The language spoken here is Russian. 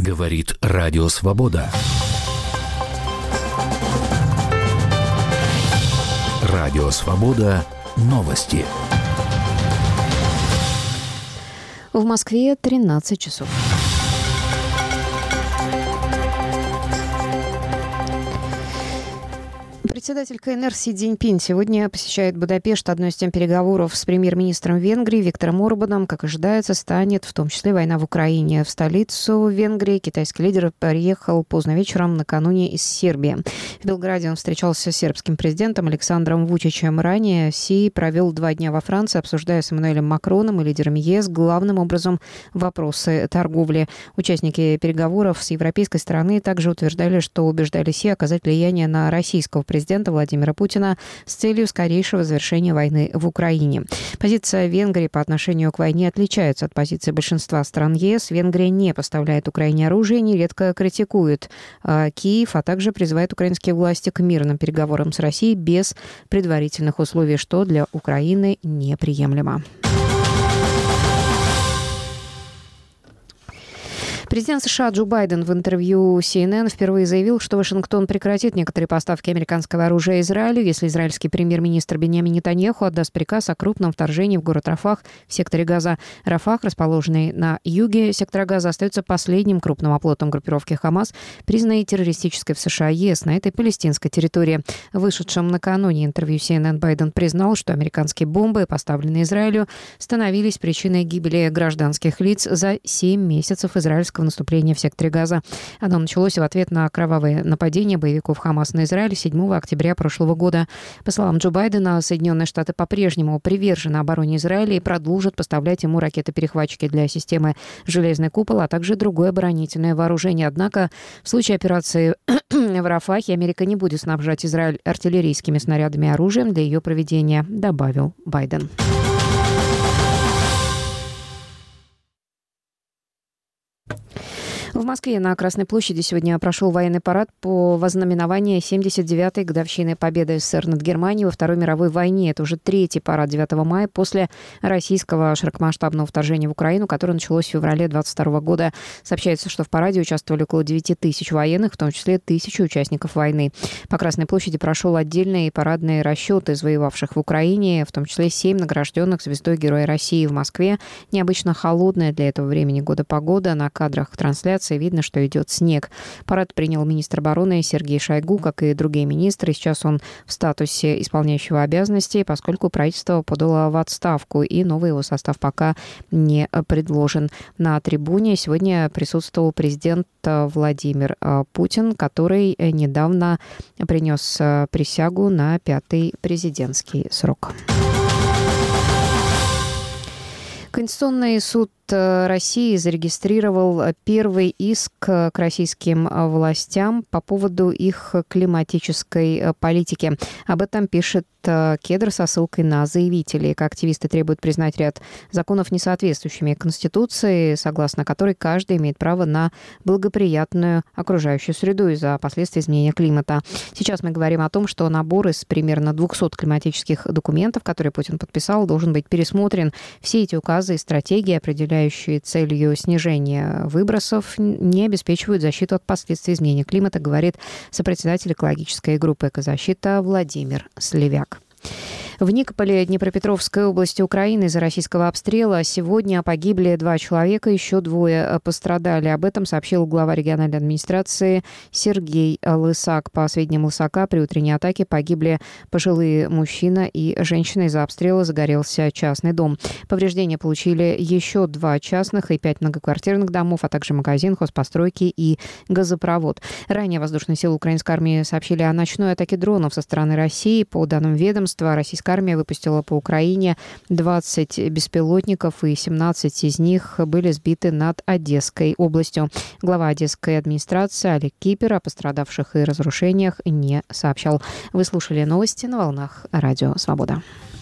Говорит Радио Свобода. Радио Свобода. Новости. В Москве 13 часов. Председатель КНР Си Цзиньпин сегодня посещает Будапешт. Одной из тем переговоров с премьер-министром Венгрии Виктором Орбаном, как ожидается, станет в том числе война в Украине. В столицу Венгрии китайский лидер приехал поздно вечером накануне из Сербии. В Белграде он встречался с сербским президентом Александром Вучичем. Ранее Си провел 2 дня во Франции, обсуждая с Эммануэлем Макроном и лидерами ЕС главным образом вопросы торговли. Участники переговоров с европейской стороны также утверждали, что убеждали Си оказать влияние на российского президента Владимира Путина с целью скорейшего завершения войны в Украине. Позиция Венгрии по отношению к войне отличается от позиции большинства стран ЕС. Венгрия не поставляет Украине оружие, нередко критикует Киев, а также призывает украинские власти к мирным переговорам с Россией без предварительных условий, что для Украины неприемлемо. Президент США Джо Байден в интервью CNN впервые заявил, что Вашингтон прекратит некоторые поставки американского оружия Израилю, если израильский премьер-министр Биньямин Нетаньяху отдаст приказ о крупном вторжении в город Рафах в секторе Газа. Рафах, расположенный на юге сектора Газа, остается последним крупным оплотом группировки Хамас, признанной террористической в США и ЕС на этой палестинской территории. В вышедшем накануне интервью CNN Байден признал, что американские бомбы, поставленные Израилю, становились причиной гибели гражданских лиц за 7 месяцев израильского наступления в секторе Газа. Оно началось в ответ на кровавые нападения боевиков Хамас на Израиль 7 октября прошлого года. По словам Джо Байдена, Соединенные Штаты по-прежнему привержены обороне Израиля и продолжат поставлять ему ракеты-перехватчики для системы «Железный купол», а также другое оборонительное вооружение. Однако в случае операции в Рафахе Америка не будет снабжать Израиль артиллерийскими снарядами и оружием для ее проведения, добавил Байден. В Москве на Красной площади сегодня прошел военный парад по вознаменованию 79-й годовщины победы СССР над Германией во Второй мировой войне. Это уже 3-й парад 9 мая после российского широкомасштабного вторжения в Украину, которое началось в феврале 2022 года. Сообщается, что в параде участвовали около 9 тысяч военных, в том числе 1000 участников войны. По Красной площади прошел отдельный парадный расчет из воевавших в Украине, в том числе 7 награжденных звездой Героя России. В Москве необычно холодная для этого времени года погода. На кадрах трансляции видно, что идет снег. Парад принял министр обороны Сергей Шойгу, как и другие министры. Сейчас он в статусе исполняющего обязанности, поскольку правительство подало в отставку, и новый его состав пока не предложен. На трибуне сегодня присутствовал президент Владимир Путин, который недавно принес присягу на 5-й президентский срок. Конституционный суд России зарегистрировал первый иск к российским властям по поводу их климатической политики. Об этом пишет Кедр со ссылкой на заявителей. Активисты требуют признать ряд законов несоответствующими Конституции, согласно которой каждый имеет право на благоприятную окружающую среду из-за последствий изменения климата. Сейчас мы говорим о том, что набор из примерно 200 климатических документов, которые Путин подписал, должен быть пересмотрен. Все эти указы и стратегии, определяющие целью снижения выбросов, не обеспечивают защиту от последствий изменения климата, говорит сопредседатель экологической группы «Экозащита» Владимир Слевяк. В Никополе Днепропетровской области Украины из-за российского обстрела сегодня погибли 2 человека, еще 2 пострадали. Об этом сообщил глава региональной администрации Сергей Лысак. По сведениям Лысака, при утренней атаке погибли пожилые мужчина и женщина. Из-за обстрела загорелся частный дом. Повреждения получили еще 2 частных и 5 многоквартирных домов, а также магазин, хозпостройки и газопровод. Ранее воздушные силы украинской армии сообщили о ночной атаке дронов со стороны России. По данным ведомства, российская армия выпустила по Украине 20 беспилотников, и 17 из них были сбиты над Одесской областью. Глава Одесской администрации Олег Кипер о пострадавших и разрушениях не сообщал. Вы слушали новости на волнах Радио Свобода.